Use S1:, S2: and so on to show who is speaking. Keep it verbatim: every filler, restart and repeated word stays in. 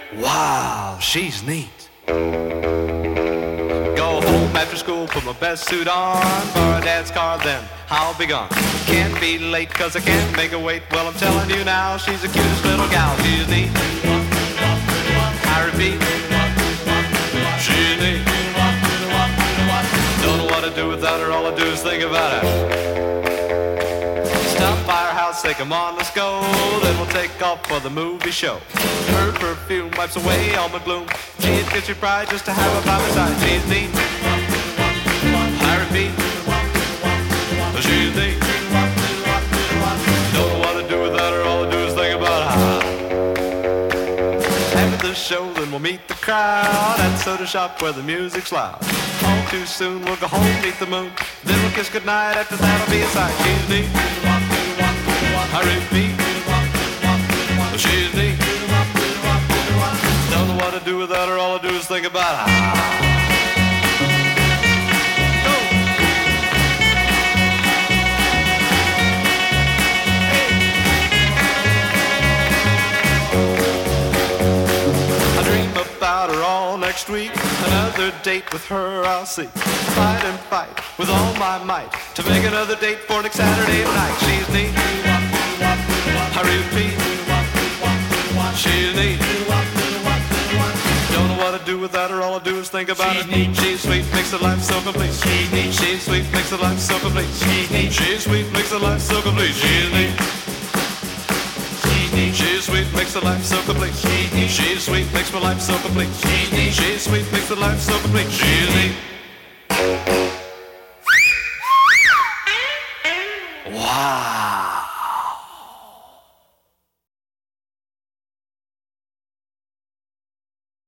S1: Wow, she's neat. Go home after school, put my best suit on, borrow dad's car, then I'll be gone. Can't be late cause I can't make her wait. Well, I'm telling you now, she's the cutest little gal. She's neat. I repeat, she's neat. Don't know what to do without her, all I do is think about her. Stop by her house, say come on, let's go. Then we'll take off for the movie show. Her perfume wipes away all my gloom. She'd get your pride just to have her by my side. She's neat. I repeat, she's neat. Don't know what to do without her, all I do is think about her. After the show, then we'll meet the crowd at Soda Shop where the music's loud. All too soon, we'll go home, meet the moon. Then we'll kiss goodnight, after that'll be a sight. She's neat. I repeat, she's neat. Don't know what to do without her, all I do is think about her. Go. I dream about her all next week. Another date with her I'll see. Fight and fight with all my might to make another date for next Saturday night. She's neat. I repeat, she's neat. Don't know what to do without her, all I do is think about her. She's sweet, makes the life so complete. She's neat. She's sweet, makes the life so complete. She's neat. She's sweet, makes the life so complete. She's neat. She's sweet, makes the life so complete. She's sweet, makes my life so complete. She's sweet, makes the life so complete. She's neat.